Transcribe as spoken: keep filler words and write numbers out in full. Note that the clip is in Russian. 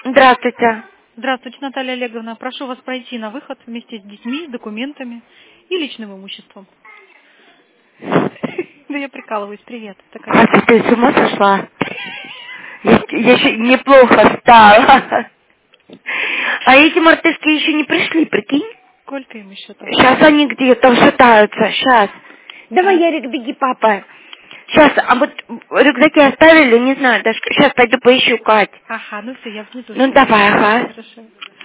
Здравствуйте. Здравствуйте, Наталья Олеговна. Прошу вас пройти на выход вместе с детьми, документами и личным имуществом. Да я прикалываюсь. Привет. Такая. А ты с ума сошла? Я, я еще неплохо стала. А эти мартышки еще не пришли, прикинь? Сколько им еще там? Сейчас они где-то шатаются. Сейчас. Давай, Ярик, беги, папа. Сейчас, а вот рюкзаки оставили, не знаю, даже сейчас пойду поищу Кать. Ага, ну все, я внизу. Ну давай, ага. Хорошо.